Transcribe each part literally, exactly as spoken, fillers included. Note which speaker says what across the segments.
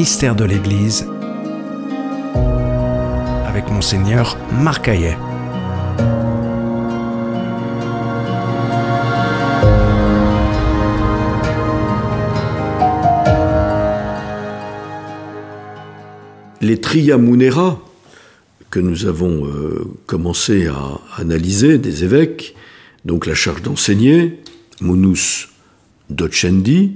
Speaker 1: mystères de l'Église avec Monseigneur Marc Hayet.
Speaker 2: Les Tria Munera, que nous avons euh, commencé à analyser des évêques, donc la charge d'enseigner, munus docendi.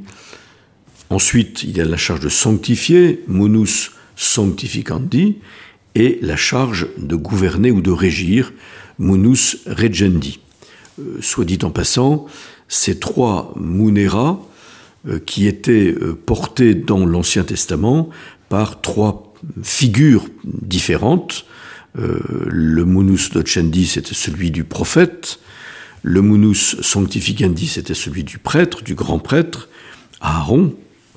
Speaker 2: Ensuite, il y a la charge de sanctifier, munus sanctificandi, et la charge de gouverner ou de régir, munus regendi. Euh, soit dit en passant, ces trois munera euh, qui étaient euh, portés dans l'Ancien Testament par trois figures différentes. Euh, le munus docendi, c'était celui du prophète. Le munus sanctificandi, c'était celui du prêtre, du grand prêtre, Aaron.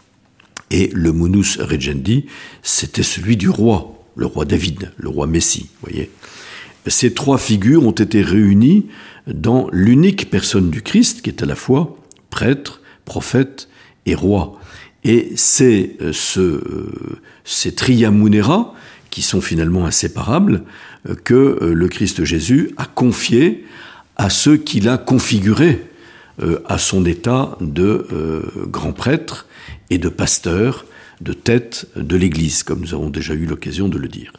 Speaker 2: Et le munus regendi, c'était celui du roi, le roi David, le roi Messie. Voyez. Ces trois figures ont été réunies dans l'unique personne du Christ, qui est à la fois prêtre, prophète et roi. Et c'est euh, ce, euh, ces tria munera, qui sont finalement inséparables, euh, que euh, le Christ Jésus a confié à ceux qu'il a configurés euh, à son état de euh, grand prêtre et de pasteur, de tête de l'Église, comme nous avons déjà eu l'occasion de le dire.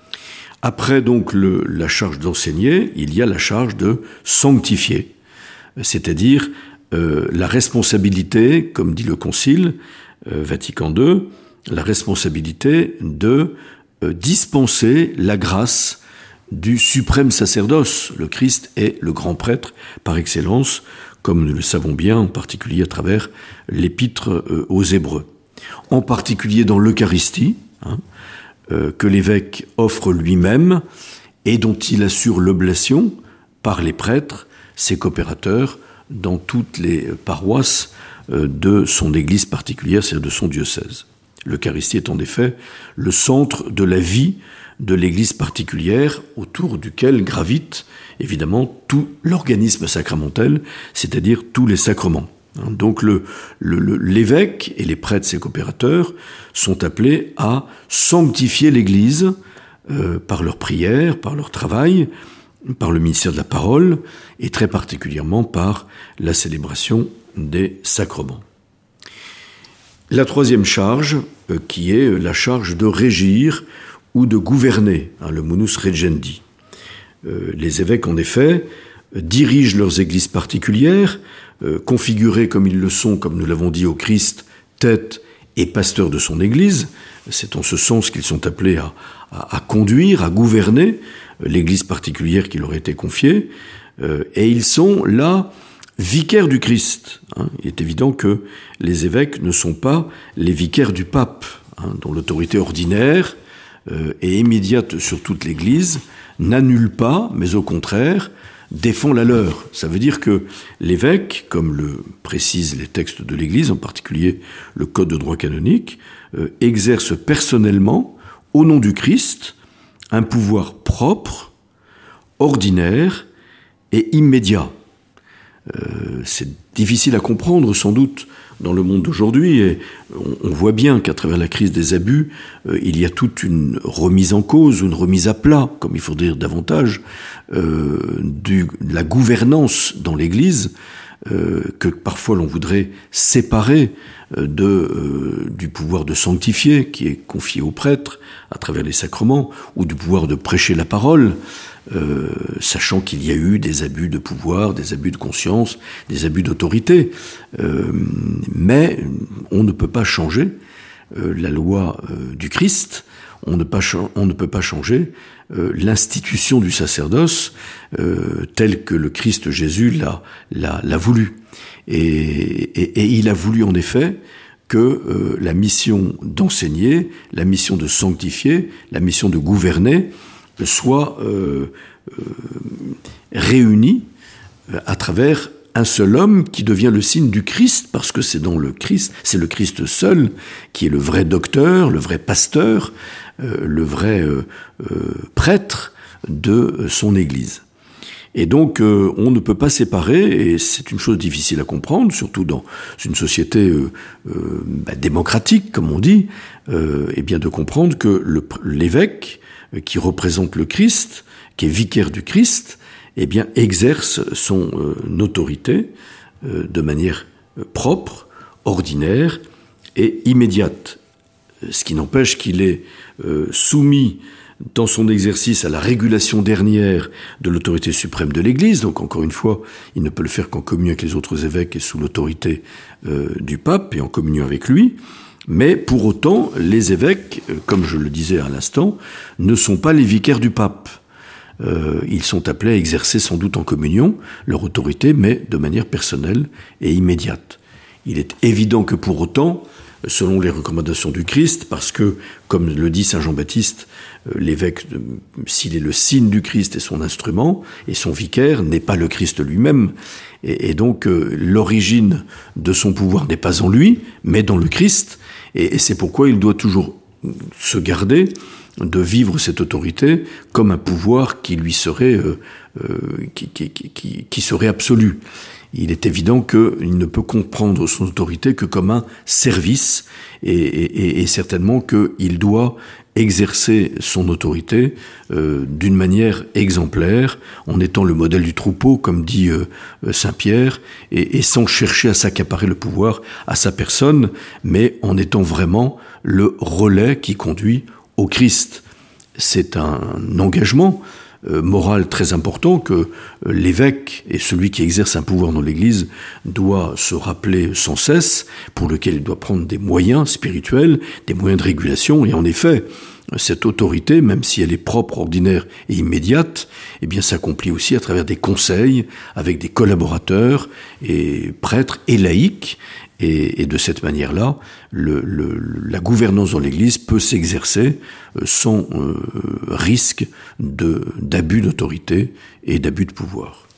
Speaker 2: Après donc le, la charge d'enseigner, il y a la charge de sanctifier, c'est-à-dire euh, la responsabilité, comme dit le Concile euh, Vatican deux, la responsabilité de euh, dispenser la grâce du suprême sacerdoce. Le Christ est le grand prêtre par excellence, comme nous le savons bien, en particulier à travers l'épître euh, aux Hébreux. En particulier dans l'Eucharistie, hein, euh, que l'évêque offre lui-même et dont il assure l'oblation par les prêtres, ses coopérateurs, dans toutes les paroisses euh, de son église particulière, c'est-à-dire de son diocèse. L'Eucharistie est en effet le centre de la vie de l'église particulière autour duquel gravite évidemment tout l'organisme sacramentel, c'est-à-dire tous les sacrements. Donc le, le, le, l'évêque et les prêtres, ses coopérateurs, sont appelés à sanctifier l'Église euh, par leur prière, par leur travail, par le ministère de la parole et très particulièrement par la célébration des sacrements. La troisième charge, euh, qui est la charge de régir ou de gouverner, hein, le munus regendi. Euh, les évêques, en effet, dirigent leurs églises particulières, euh, configurées comme ils le sont, comme nous l'avons dit, au Christ, tête et pasteur de son église. C'est en ce sens qu'ils sont appelés à, à, à conduire, à gouverner euh, l'église particulière qui leur a été confiée. Euh, et ils sont là vicaires du Christ. Hein. Il est évident que les évêques ne sont pas les vicaires du pape, hein, dont l'autorité ordinaire euh, et immédiate sur toute l'église n'annule pas, mais au contraire, défend la leur. Ça veut dire que l'évêque, comme le précisent les textes de l'Église, en particulier le Code de droit canonique, euh, exerce personnellement, au nom du Christ, un pouvoir propre, ordinaire et immédiat. Euh, c'est difficile à comprendre, sans doute, dans le monde d'aujourd'hui, et on, on voit bien qu'à travers la crise des abus, euh, il y a toute une remise en cause, une remise à plat, comme il faut dire davantage, euh, du, de la gouvernance dans l'Église, euh, que parfois l'on voudrait séparer euh, de, euh, du pouvoir de sanctifier, qui est confié aux prêtres à travers les sacrements, ou du pouvoir de prêcher la parole, Euh, sachant qu'il y a eu des abus de pouvoir, des abus de conscience, des abus d'autorité. Euh, mais on ne peut pas changer euh, la loi euh, du Christ, on ne, pas cha- on ne peut pas changer euh, l'institution du sacerdoce euh, telle que le Christ Jésus l'a, l'a, l'a voulu. Et, et, et il a voulu en effet que euh, la mission d'enseigner, la mission de sanctifier, la mission de gouverner soit euh, euh, réunie à travers un seul homme qui devient le signe du Christ, parce que c'est dans le Christ, c'est le Christ seul qui est le vrai docteur, le vrai pasteur, euh, le vrai euh, euh, prêtre de son Église. Et donc, euh, on ne peut pas séparer, et c'est une chose difficile à comprendre, surtout dans une société euh, euh, bah, démocratique, comme on dit, euh, et bien de comprendre que le, l'évêque, euh, qui représente le Christ, qui est vicaire du Christ, eh bien, exerce son euh, autorité euh, de manière euh, propre, ordinaire et immédiate. Ce qui n'empêche qu'il est euh, soumis dans son exercice à la régulation dernière de l'autorité suprême de l'Église. Donc, encore une fois, il ne peut le faire qu'en communion avec les autres évêques et sous l'autorité euh, du pape et en communion avec lui. Mais pour autant, les évêques, euh, comme je le disais à l'instant, ne sont pas les vicaires du pape. Euh, ils sont appelés à exercer sans doute en communion leur autorité, mais de manière personnelle et immédiate. Il est évident que pour autant, selon les recommandations du Christ, parce que, comme le dit saint Jean-Baptiste, l'évêque, s'il est le signe du Christ et son instrument, et son vicaire n'est pas le Christ lui-même, et, et donc euh, l'origine de son pouvoir n'est pas en lui, mais dans le Christ, et, et c'est pourquoi il doit toujours se garder de vivre cette autorité comme un pouvoir qui lui serait, euh, euh, qui, qui, qui, qui serait absolu. Il est évident qu'il ne peut comprendre son autorité que comme un service, et, et, et certainement qu'il doit exercer son autorité euh, d'une manière exemplaire, en étant le modèle du troupeau, comme dit euh, saint Pierre, et, et sans chercher à s'accaparer le pouvoir à sa personne, mais en étant vraiment le relais qui conduit au Christ. C'est un engagement Euh, moral très important que euh, l'évêque et celui qui exerce un pouvoir dans l'Église doit se rappeler sans cesse, pour lequel il doit prendre des moyens spirituels, des moyens de régulation. Et en effet, cette autorité, même si elle est propre, ordinaire et immédiate, eh bien s'accomplit aussi à travers des conseils avec des collaborateurs et prêtres et laïcs. Et, et de cette manière-là, le, le, la gouvernance dans l'Église peut s'exercer sans euh, risque de, d'abus d'autorité et d'abus de pouvoir.